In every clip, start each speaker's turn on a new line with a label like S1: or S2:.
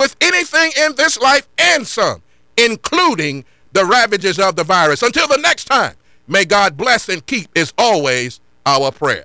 S1: with anything in this life and some, including the ravages of the virus. Until the next time, may God bless and keep is always our prayer.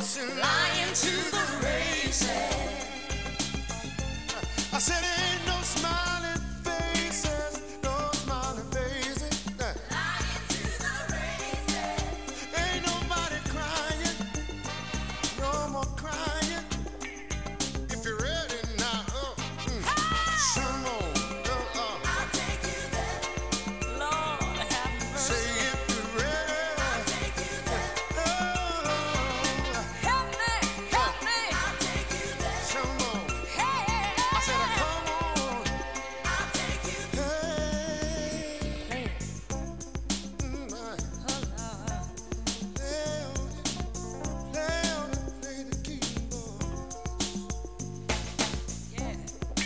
S2: lying to the races.
S3: I said ain't no smiling faces, no smiling faces.
S2: Lying to the races.
S3: Ain't nobody crying, no more crying. If you're ready now, some more.
S2: I'll take you there. Lord have mercy.
S3: Say if you're ready.
S2: I'll take you there.
S3: Oh,
S2: Help me, help me. I'll take you there.
S3: some more.
S2: Hey,
S3: I said come on.
S2: I'll take you
S3: Hey. Lay on and play the keyboard.
S2: Yeah.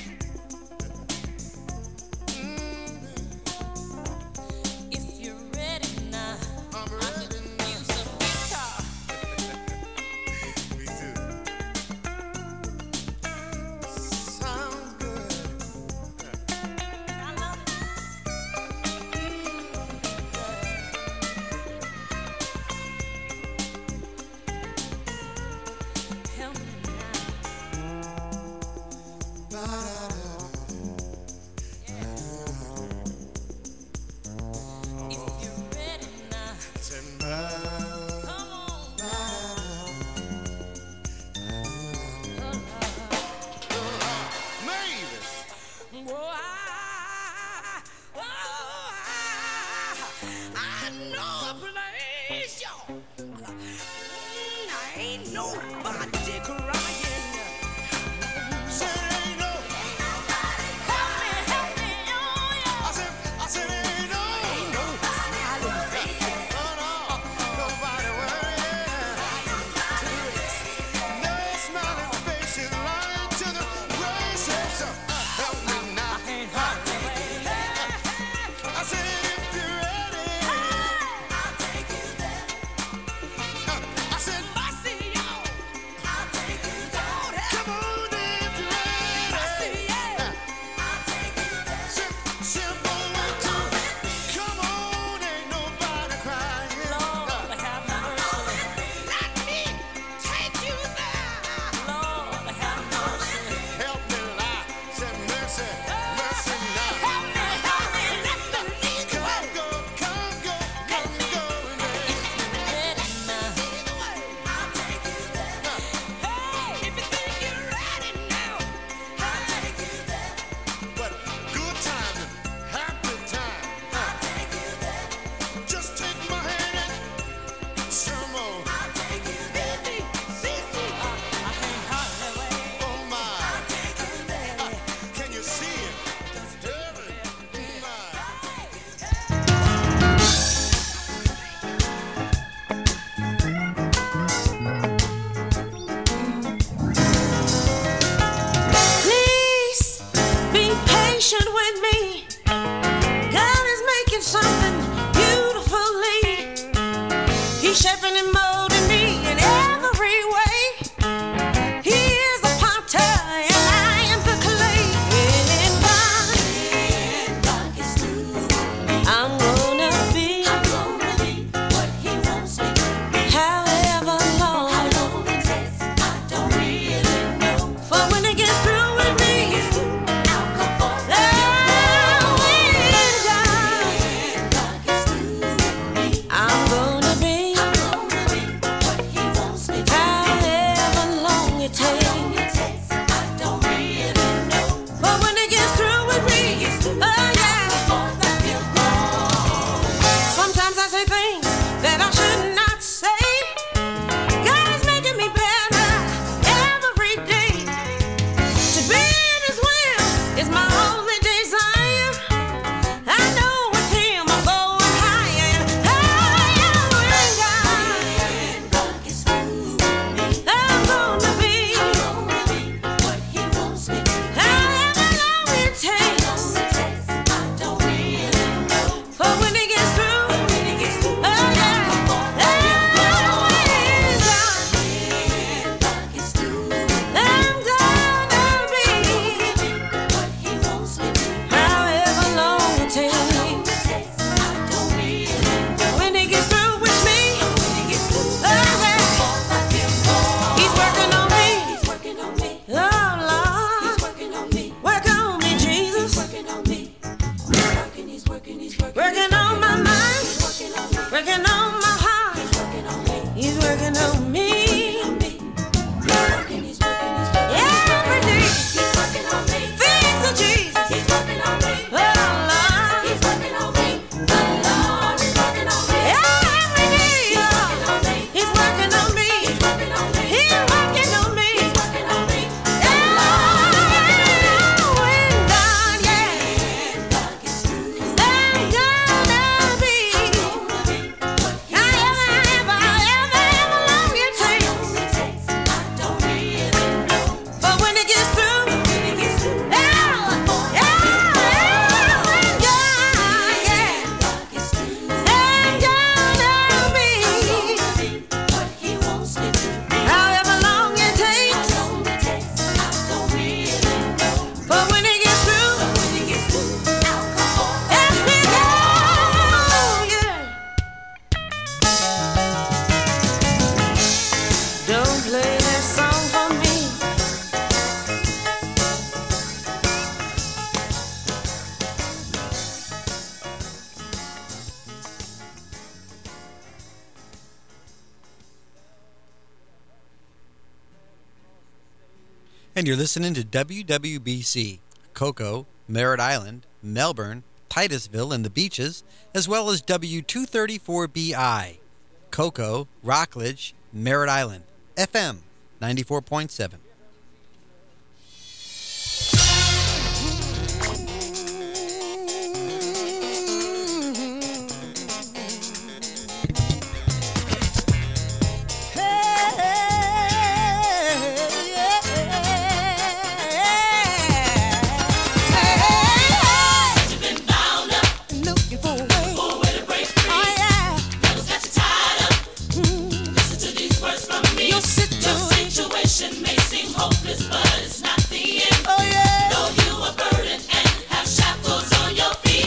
S2: If you're ready now,
S3: I'm ready now.
S2: use a guitar.
S3: Me too. Sounds good.
S2: I love it. Help me now. If you're ready now, come on.
S3: Mavis.
S2: Whoa, I know a place, y'all. I ain't nobody crying.
S3: Said ain't no.
S2: Help me, oh yeah.
S3: I said ain't no.
S2: Smiling faces.
S3: No, no. Nobody worrying. No smiling faces lying to the races. Help me now. I said if you're ready.
S2: I'll take you there.
S3: I said
S2: Mercy, y'all. I'll
S4: And you're listening to WWBC, Cocoa, Merritt Island, Melbourne, Titusville, and the Beaches, as well as W234BI, Cocoa, Rockledge, Merritt Island, FM 94.7.
S2: Situation may seem hopeless, but it's not the end.
S5: Oh yeah.
S2: Though you are burdened and have shackles on your feet,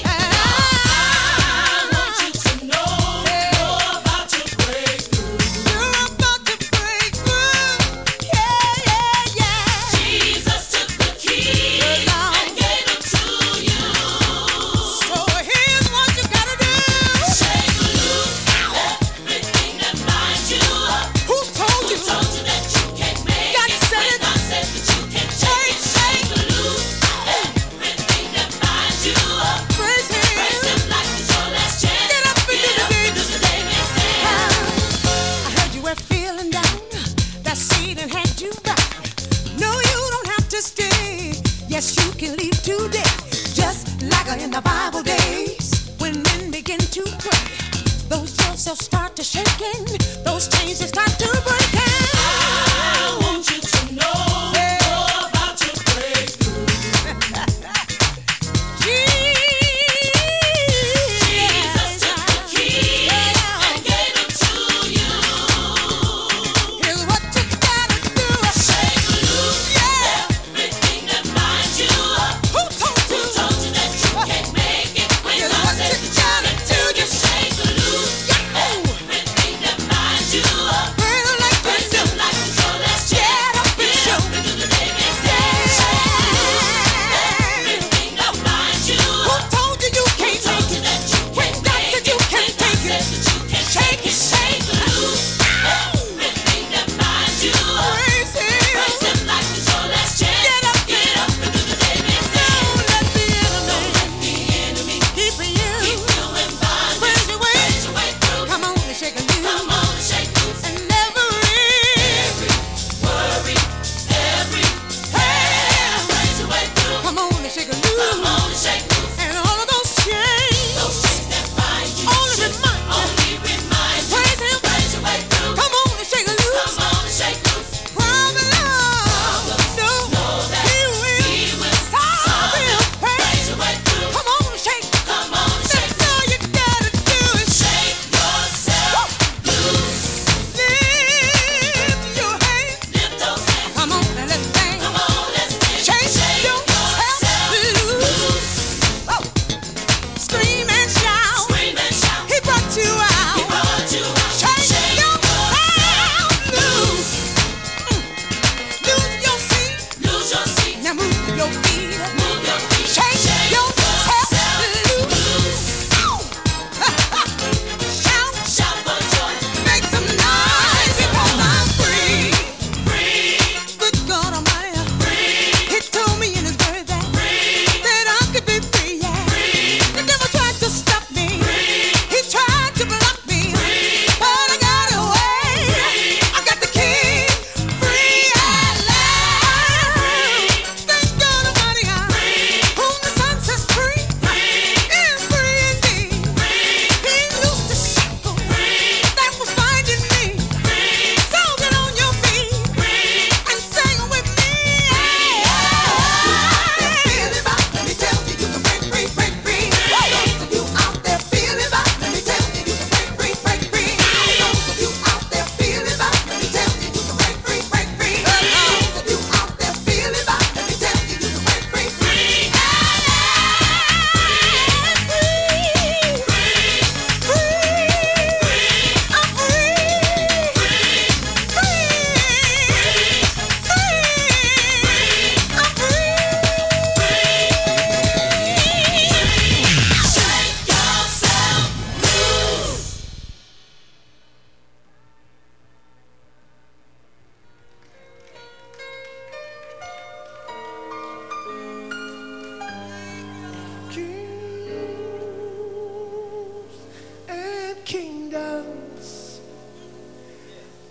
S2: I want you to know you're about to break through.
S5: You're about to break through. Yeah, yeah, yeah.
S2: Jesus took the key and gave them to you.
S5: So here's what you gotta do.
S2: Shake loose everything that binds you up.
S5: Who told you?
S2: Who told you that you can't make
S5: God
S2: it?
S5: said
S2: When
S5: it.
S2: God said that you can change. Shake loose everything that binds you up.
S5: Praise Him.
S2: Praise Him like it's your last chance.
S5: Get up and do the deed.
S2: Cause the day may stand.
S5: I heard you were feeling down. That Satan had you back. No, you don't have to stay. Yes, you can leave today. Just like in the Bible days, when men begin to pray, those yokes will start to shaking. Those chains will start to breaking.
S2: I want you to know you're about to break through. Jesus took the key and gave them to you.
S5: Here's what you gotta do.
S2: Shake loose everything that binds you up.
S5: Who told
S2: Who
S5: you?
S2: told you that you can't make it? When
S5: Here's
S2: God
S5: what
S2: said
S5: you
S2: that
S5: gotta
S2: you
S5: do.
S2: can take it. Shake loose everything that binds you up.
S5: Praise the Lord,
S2: Praise
S5: praise
S2: Him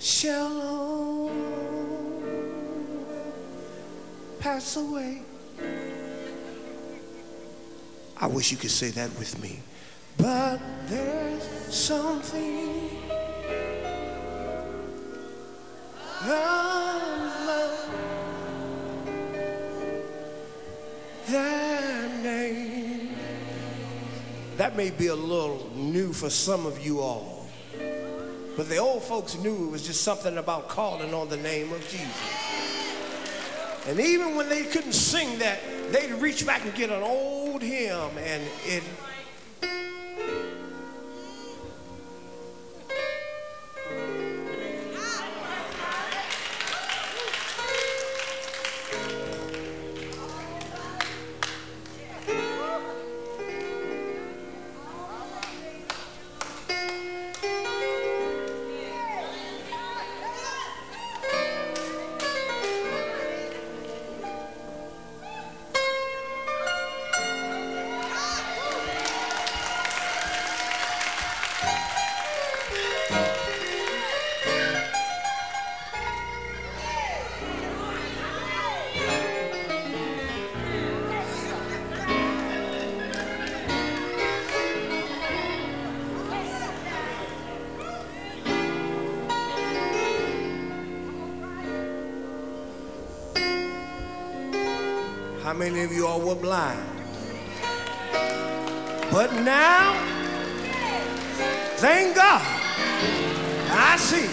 S3: shall all pass away. I wish you could say that with me. But there's something about that name. That may be a little new for some of you all, but the old folks knew it was just something about calling on the name of Jesus. And even when they couldn't sing that, they'd reach back and get an old hymn, and it how many of you all were blind? But now, thank God, I see.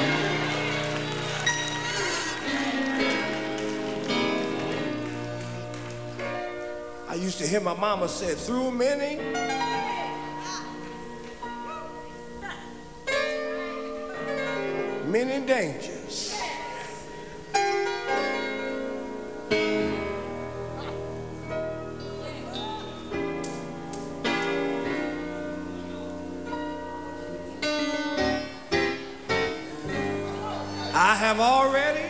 S3: I used to hear my mama say, through many dangers, I have already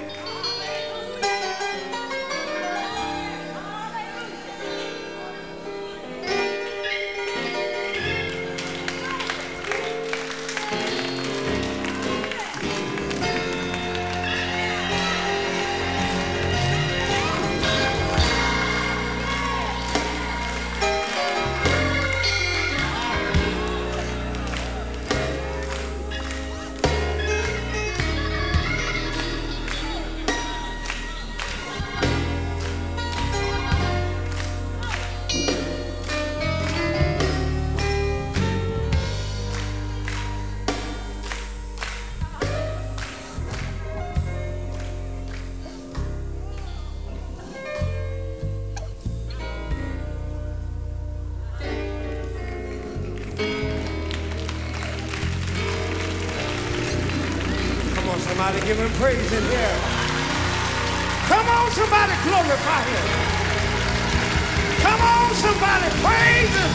S3: somebody give him praise in here. Come on, somebody glorify him. Come on, somebody praise him.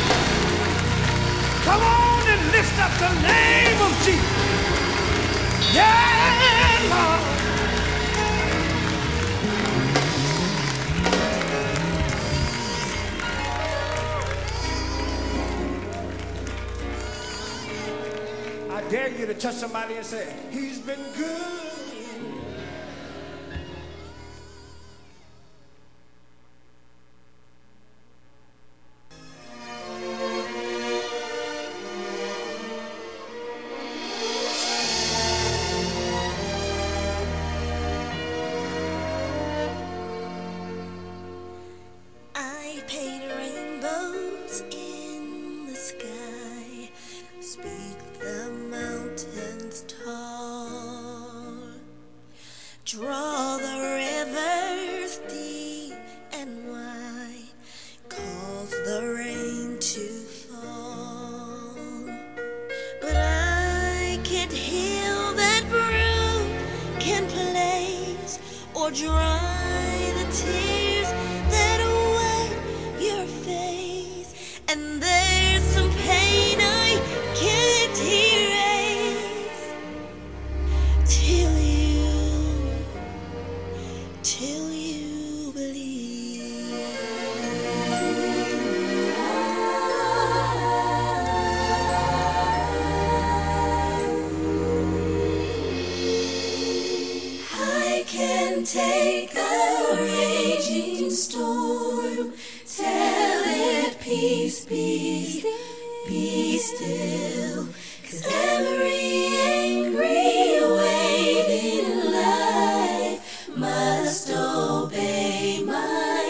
S3: Come on and lift up the name of Jesus. Yeah, Lord. I dare you to touch somebody and say, he's been good.
S5: I paint rainbows in the sky, speak the mountains tall, draw the rivers deep and wide, cause the rain to fall. But I can't heal that broken place or dry the tears that wet your face. And there's some pain I can't erase till you believe.
S2: can take a raging storm, tell it peace, peace, be still. 'Cause every angry wave in life must obey my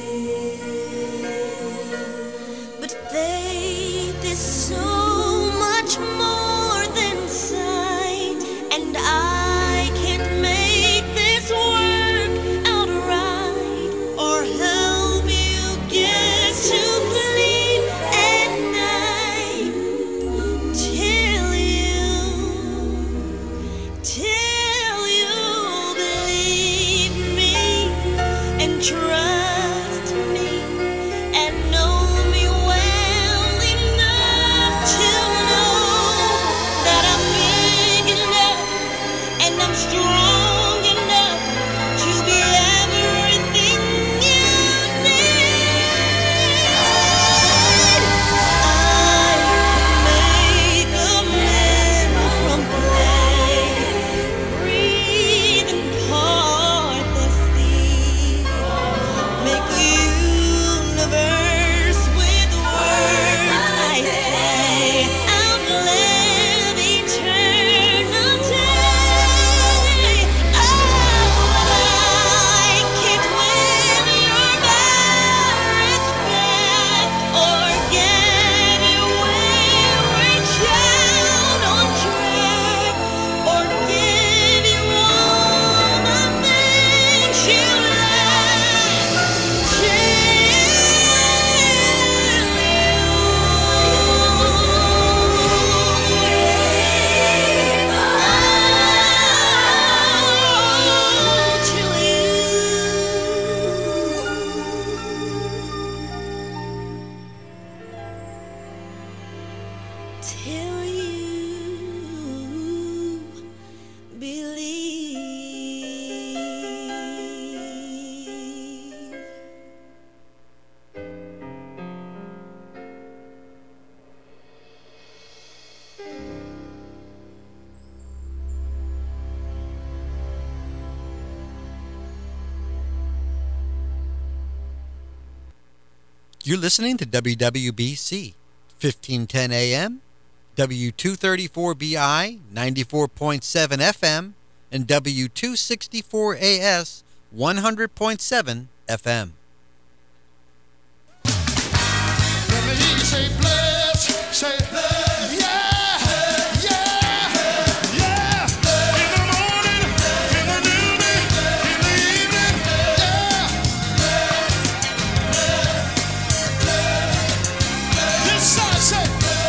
S2: will. But faith is so much more than sight, and I can't make this work out right or help you get to sleep at night till you believe me and trust me and know me well enough to know that I'm big enough and I'm strong enough to be everything you need. I can make a man from clay, breathe and part the sea, make a universe with words I say, outlive eternity. Oh, I can't win your marriage back or get you wayward child on track or give you all the things you lack. Till you believe.
S4: You're listening to WWBC, 1510 AM, W234BI, 94.7 FM, and W264AS, 100.7 FM.
S6: Let me hear you say bless, say bless. Yeah, yeah, yeah. In the morning, in the noonday, in the evening, yeah. This side say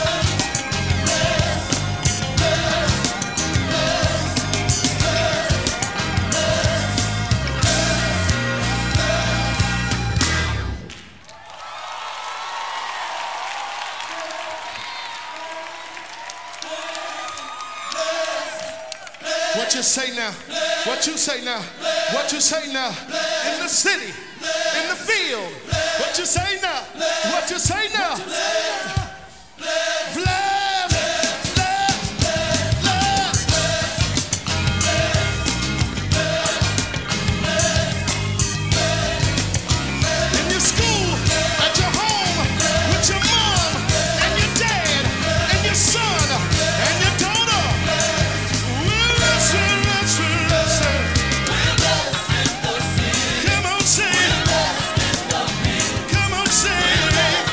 S6: what you say now? What you say now? What you say now? In the city, in the field. What you say now? What you say now? Bless, bless, bless. In your school, at your home, with your mom and your dad and your son and your daughter. Listen, listen, listen. Come on, sing. Come on, sing.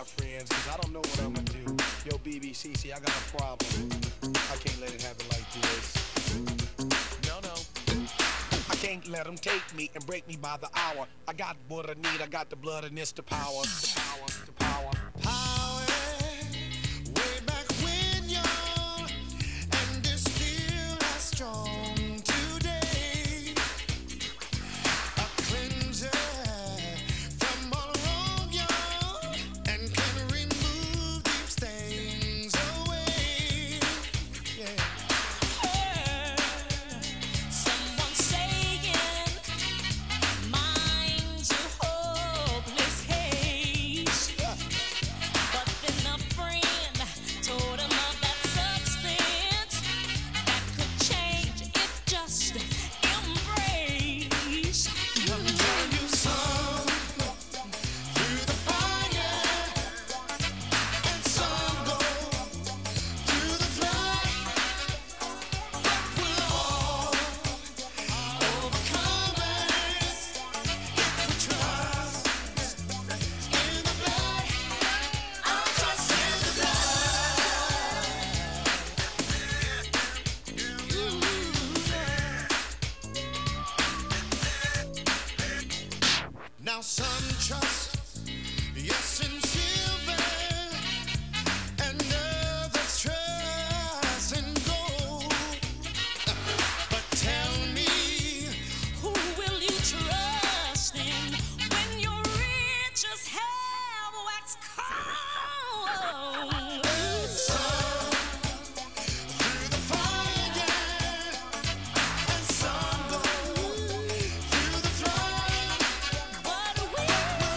S3: friends, cause I don't know what I'm gonna do. Yo, BBCC, I got a problem. I can't let it happen like this. No, no. I can't let them take me and break me by the hour. I got what I need, I got the blood and it's the power. The power, the power. Power, way back when, y'all, and it's still as strong today. A cleanser from all wrong, y'all, and can remove deep stains away. Yeah.
S2: Someone saying, mind to hopeless haze. But then a friend told him of that substance that could change if just embrace.
S3: Let me tell you some through the fire, and some go through the flood. But we'll all overcome it if we trust in the blood. I'll trust in the blood. Now some trust, yes, in silver, and others trust in gold. But tell me,
S2: Who will you trust in when your riches have waxed cold?
S3: some through the fire, and some go through the flood.
S2: But we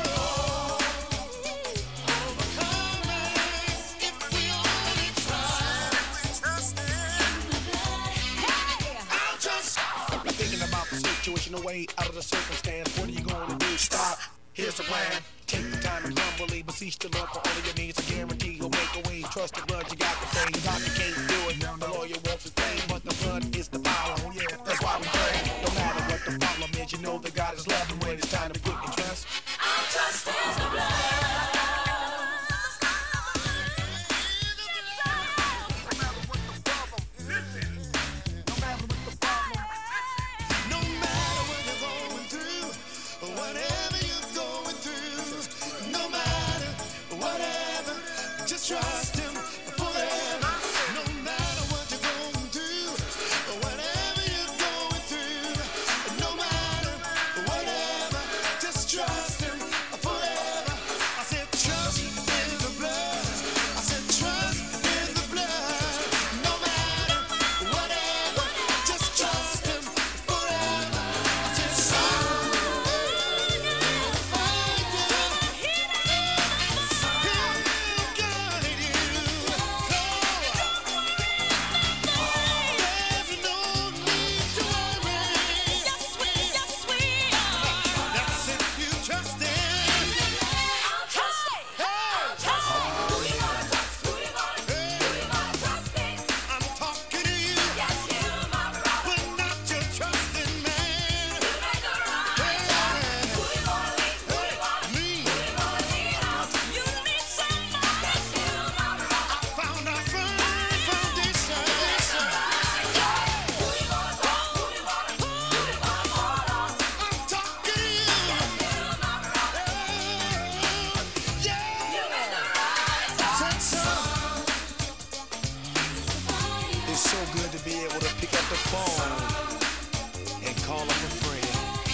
S3: Overcome it if we only trust in the blood. I'll trust. Thinking about the situation, a way out of the circumstance. What are you going to do? Stop. Here's the plan. Take the time and humbly beseech the Lord for all of your needs. I guarantee he'll make a way. Trust the blood, you got the faith. The doctor can't do it. The lawyer wants his pain, but the blood is the power. Yeah, that's why we pray. No matter what the problem is, you know that God is loving when it's time to put your trust.
S2: I'll trust in the blood.
S3: No matter what you're going through, whatever you're going through, no matter whatever, just trust him forever. No matter what you're going through, whatever you're going through, no matter whatever, just trust him forever. I said trust in the blood. I said trust in the blood. No matter whatever, just trust him forever. I said some through the fire, he'll guide you. There's no need to worry.
S2: Yes, we are.
S3: That's if you trust him.
S2: I'll trust. Trust. Who you gonna trust? Who you gonna trust in?
S3: I'm talking to you,
S2: Yes, you, my brother.
S3: but not your trusting man.
S2: You make a right. Who you gonna lean? Who you gonna
S3: Me,
S2: lean on? You need somebody. Yes, you, my brother.
S3: found a firm foundation.
S2: Who you gonna trust? Who you gonna call on?
S3: I'm talking to you. Yeah. Said some. It's so good to be able to pick up the phone and call up a friend.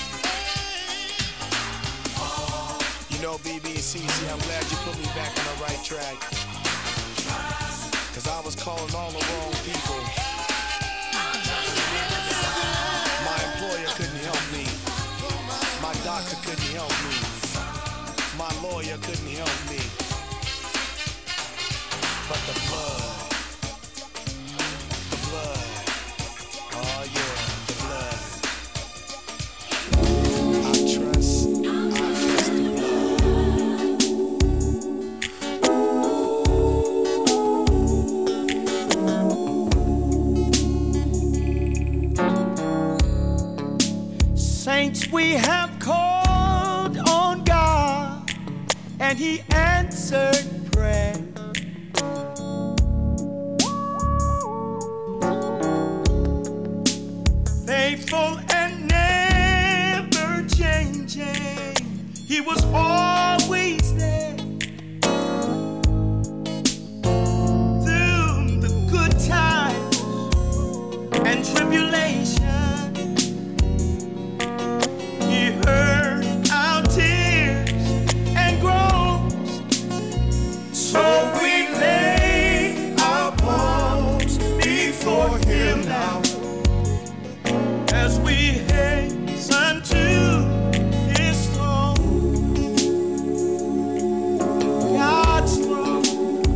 S3: You know, BBCC, I'm glad you put me back on the right track. Cause I was calling all the wrong people. My employer couldn't help me. My doctor couldn't help me. My lawyer couldn't help me. But the blood. Oh yeah, the blood. I trust the blood.
S7: Saints, we have called on God, and He answered answered prayer. Faithful and never changing, he was always there. Through the good times and tribulation, he heard our tears and groans. So we lay our palms before him now, as we hasten to his throne, God's throne,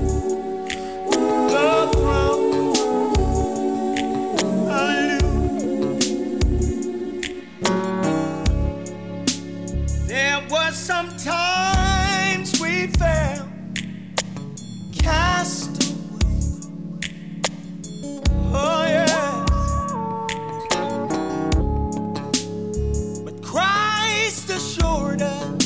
S7: the throne. Hallelujah. There was some times we felt cast away. Oh yes. But Christ assured us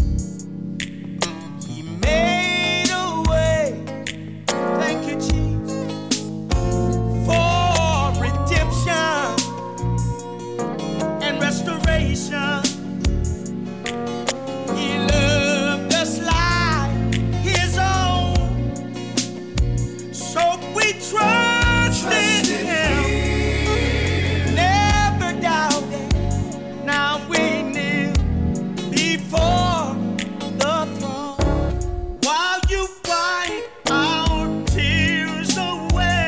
S7: he made a way. Thank you, Jesus, for redemption and restoration. He loved us like his own, so we trust in him, never doubted. Now we kneel before the throne, while you wipe our tears away.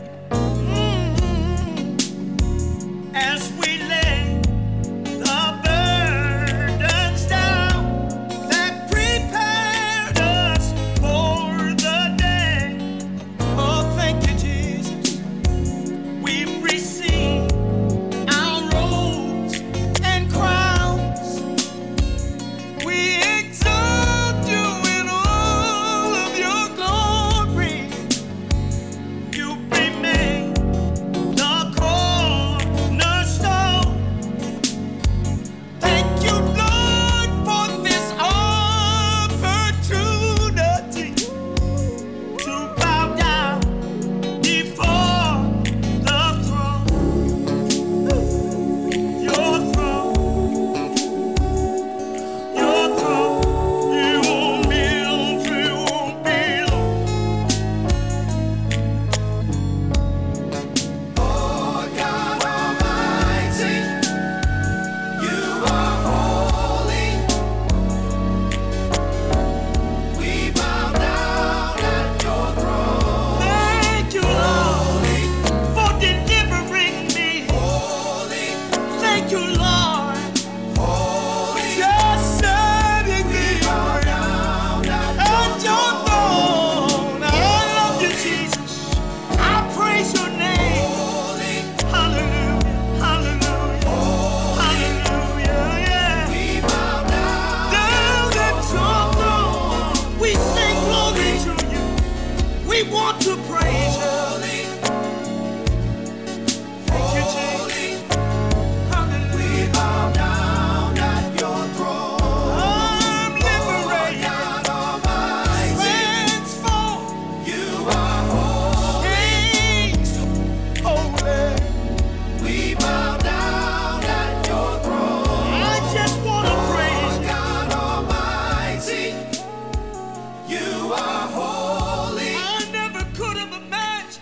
S7: As we lay the burdens down that prepared us for the day. Oh, thank you, Jesus. We've received our robes and crowns. We exalt you in all of your glory. You remain the cornerstone. Thank you, Lord, for this opportunity to bow down before the throne, your throne, your throne. You won't be alone, you won't be alone.
S3: Lord God Almighty, you are holy. We bow down at your throne.
S7: Thank you, Lord, for delivering me.
S3: Holy,
S7: Thank you, Lord,
S3: holy,
S7: just setting me
S3: bow
S7: free
S3: down at
S7: at your throne. I love you, Jesus. I praise your name.
S3: holy.
S7: Hallelujah, hallelujah, hallelujah, yeah.
S3: We bow down
S7: Down at your throne, we sing glory to you. We want to praise you.
S3: holy,
S7: Thank you, Jesus. Hallelujah.
S3: bow down at your throne.
S7: I'm liberated,
S3: God Almighty,
S7: transformed,
S3: you are holy.
S7: changed, holy.
S3: We bow down at your throne.
S7: I just want to praise you.
S3: God Almighty, you are holy.
S7: I never could have imagined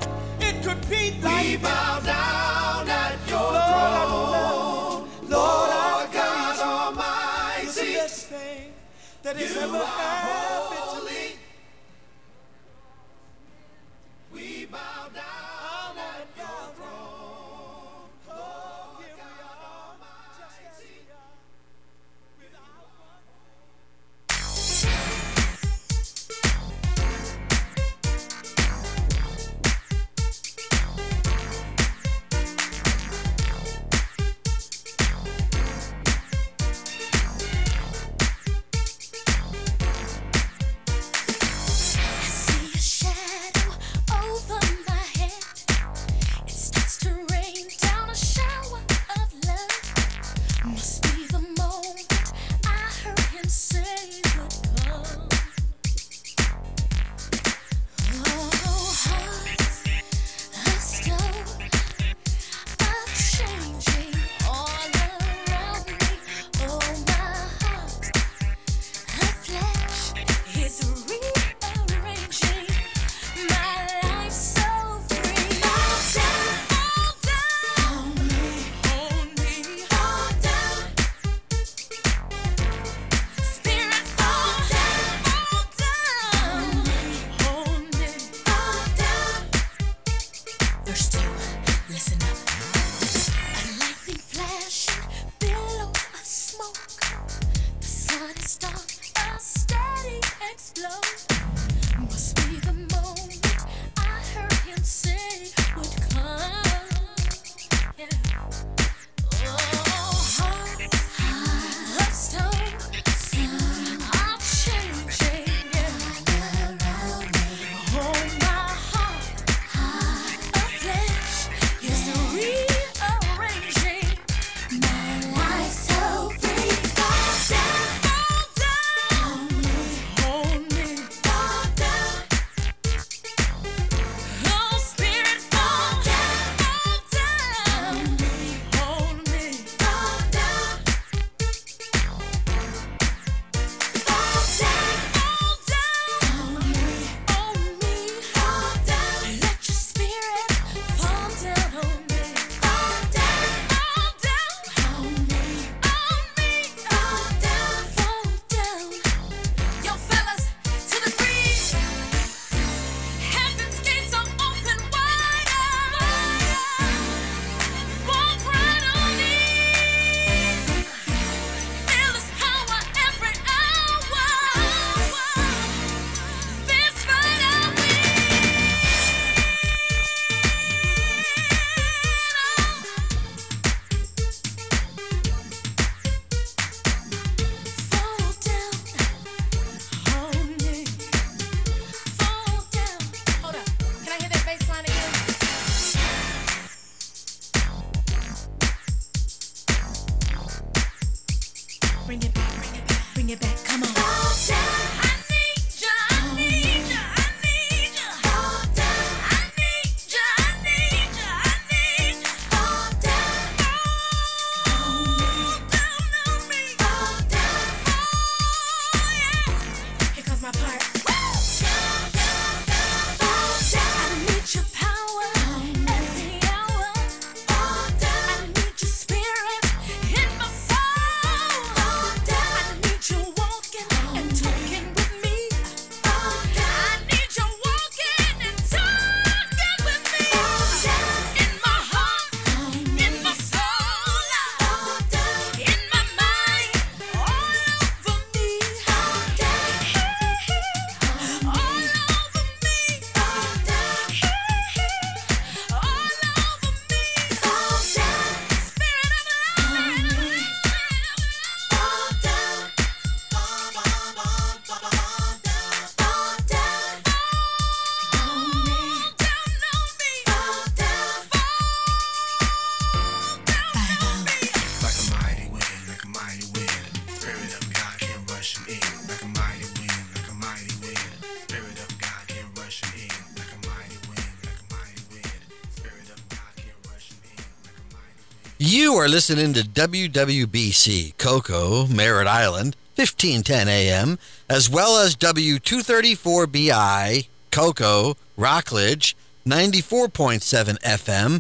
S4: You are listening to WWBC Cocoa, Merritt Island, 1510 AM, as well as W234BI, Cocoa, Rockledge, 94.7 FM,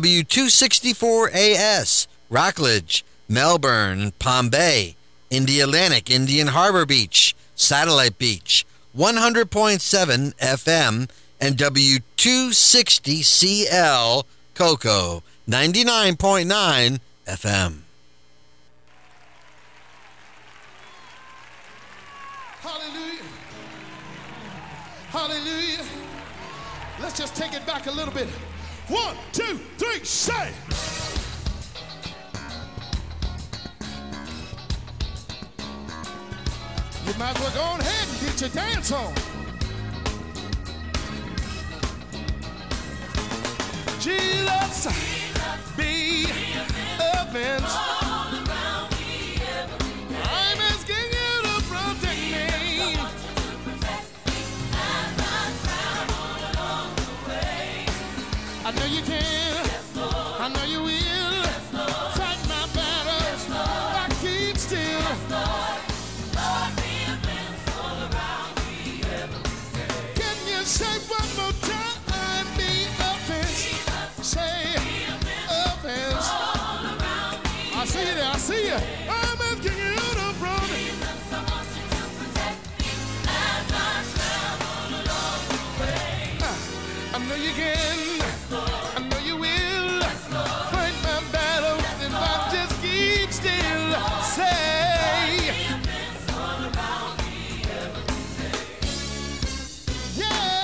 S4: W264AS, Rockledge, Melbourne, Palm Bay, Indialantic, Indian Harbor Beach, Satellite Beach, 100.7 FM, and W260CL, Cocoa, 99.9 FM.
S6: Hallelujah. Hallelujah. Let's just take it back a little bit. 1, 2, 3, say. You might as well go on ahead and get your dance on. Jesus, be offense. I'm asking you to protect me. I know you can. I know you will. Fight my battles. I keep still. Can you say one more time? Be offense. Say offense. I see you there. I see you. I'm asking you to protect me. I know you can. I know you will. Fight my battles if I just keep still. Say, yeah.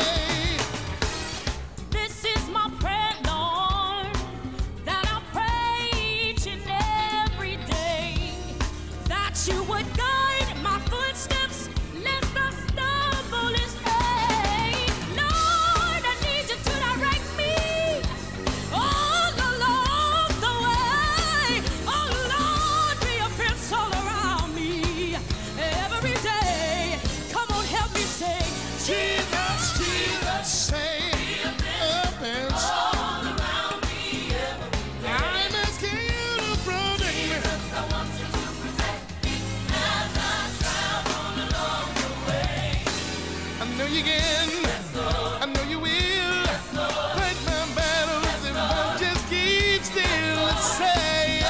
S2: This is my prayer, Lord, that I pray each and every day, that you would guide my footsteps, lest I stumble and stray. Lord, I need you to direct me all along the way. Oh Lord, be a fence all around me every day. Come on, help me sing.
S6: Jesus, Jesus, say offense. I'm asking you to protect me. I know you can. I know you will. Fight my battles if I just keep still. Say,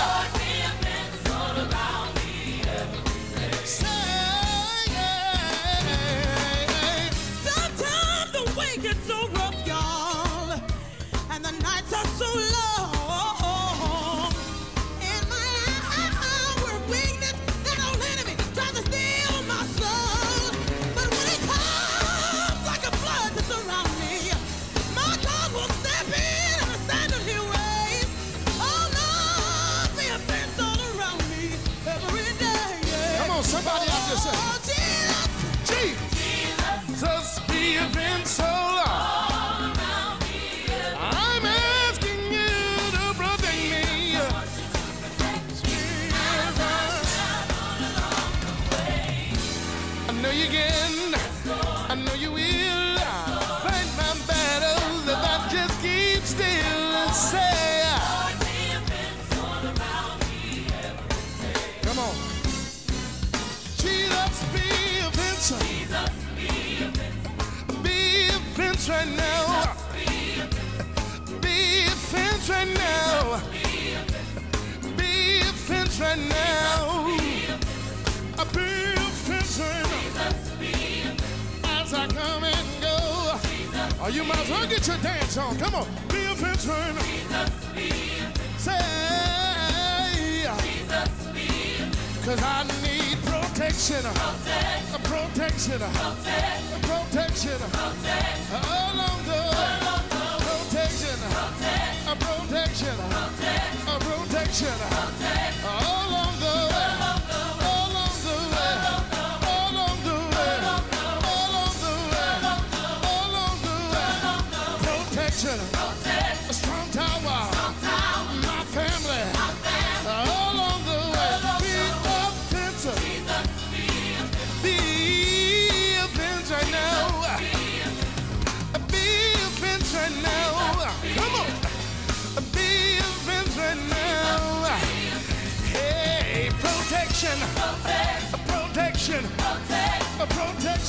S5: Sometimes the way gets so rough, y'all, and the nights are so long. In my hour of weakness, that old enemy tries to steal my soul. But when it comes like a flood to surround me, my God will step in and stand in His ways. Oh Lord, be a fence all around me every day.
S6: come on, somebody out there say,
S5: Oh Jesus.
S6: Jesus, be a fence all around. I'm asking you to protect me. I know you can. I know you will. Fight my battles if I just keep still and say, come on. Jesus, be a fence. Be a fence right now. Be a fence right now. Be a fence right now. Be a fence right now. As I come and go. Oh, you might as well get your dance on. Come on. Be a fence right now. Say, cause I need protection. Protection. Protection. Along the way. Protection. Protection. Protection. Along the way. Along the way. Along the way. Along the way. Along the way. Protection. A strong tower. My family. Along the way. Be a fence. Be a fence right now. Be a fence right now. Come on. Be a fence right now.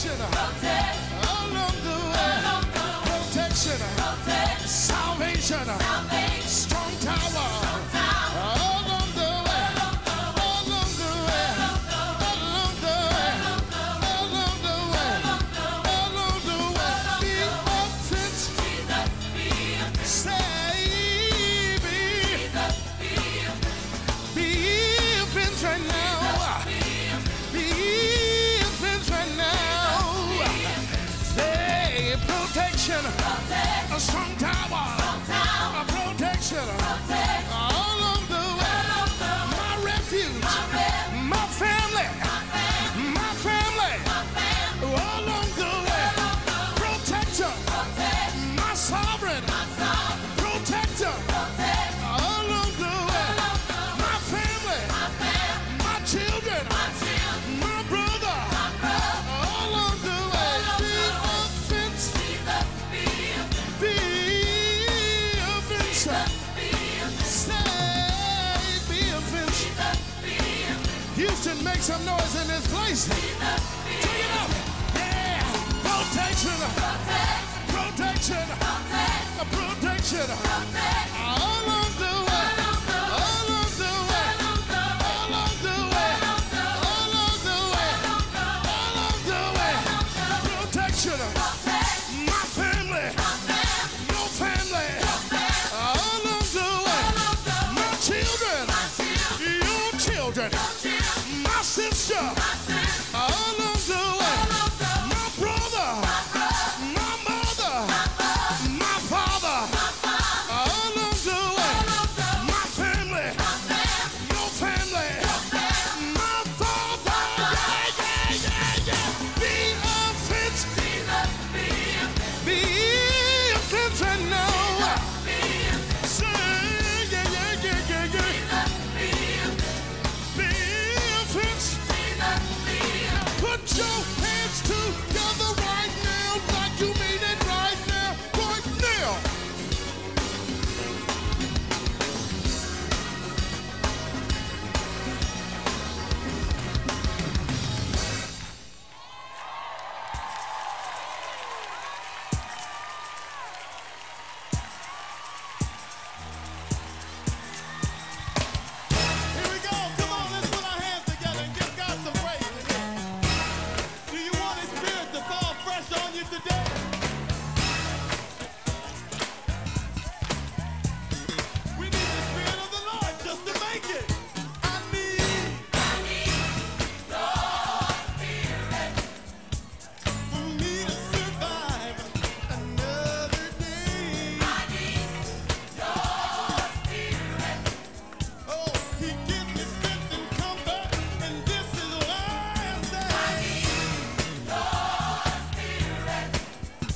S6: protection along the way. Protection, salvation, strong tower along the way. Along the way. Along the way. Along the way. Along the way. Be offense. Save me. Be offense right now. Be offense right now. Say protection. A strong tower. A protection. Along the way. My refuge. My family. My family. Along the way. Protector. My sovereign. Protector. Along the way. My family. My children. My brother. Along the way. Be offense. Be offense. Say be offense. Houston, make some noise in this place. Take it up. Yeah. Protection. Protection. Protection. Along the way. Along the way. Along the way. Along the way. Along the way. Protection. My family. Your family. Along the way. My children. Your children. My sister. Along the way. My brother. My mother. My father. Along the way. My family. Your family. My father. Yeah. Be offense. Be offense right now. Say yeah. Be offense. Put your hands together right now, like you mean it right now, right now. Here we go. Come on, let's put our hands together and give God some praise today. Do you want His Spirit to fall fresh on you today? We need the Spirit of the Lord just to make it. I need your Spirit for me to survive another day. I need your Spirit. Oh, He gives me strength and comfort, and this is why I say I need your Spirit.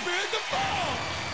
S6: Spirit to fall.